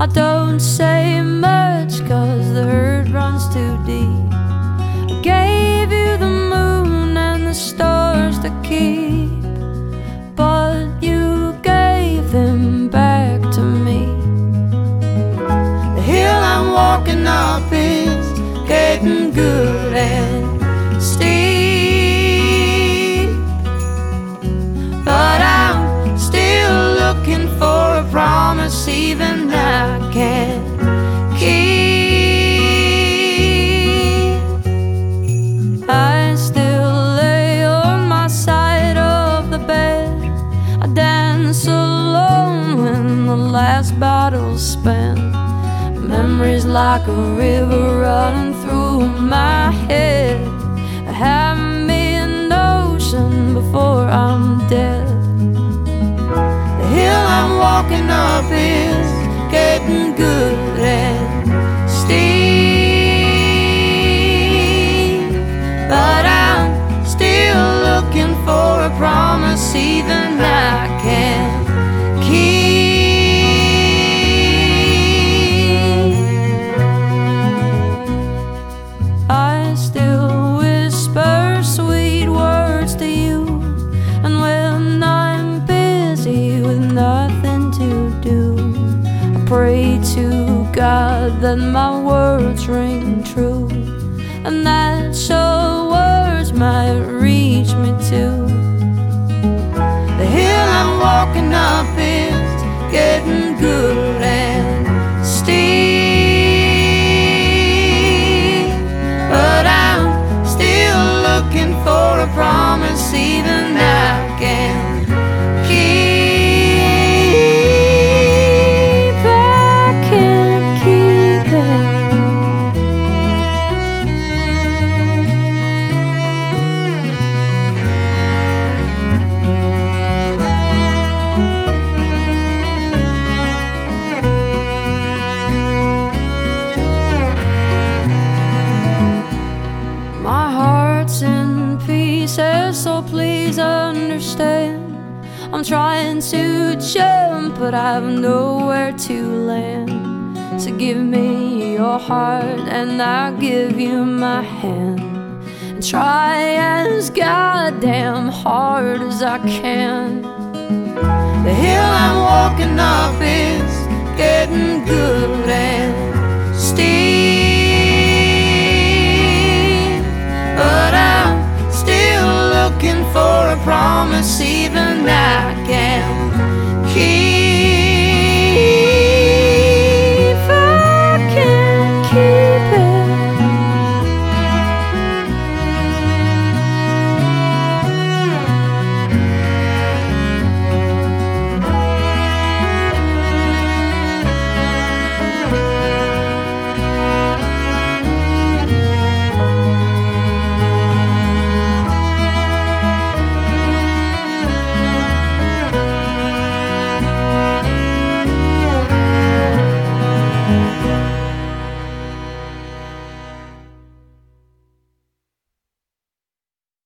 I don't say much, 'cause the hurt runs too deep. I gave you the moon and the stars to keep, but you gave them back to me. The hill I'm walking up is getting good and steep, but I'm still looking for a promise even I can't keep. I still lay on my side of the bed. I dance alone when the last bottle's spent. Memories like a river running through my head. Have me an ocean before I'm dead. The hill I'm walking up is getting good and steep, but I'm still looking for a promise even I can't keep. I still whisper sweet words to you, and when I'm busy with nothing to do, I pray to God that my words ring true, and that your words might reach me too. The hill I'm walking up is getting good and steep, but I'm still looking for a promise even I can't keep. I can't keep it. My heart's in pieces, so please understand. I'm trying to jump, but I've nowhere to land. So give me your heart and I'll give you my hand, and try as goddamn hard as I can. The hill I'm walking up is getting good and steep, but I'm still looking for a promise even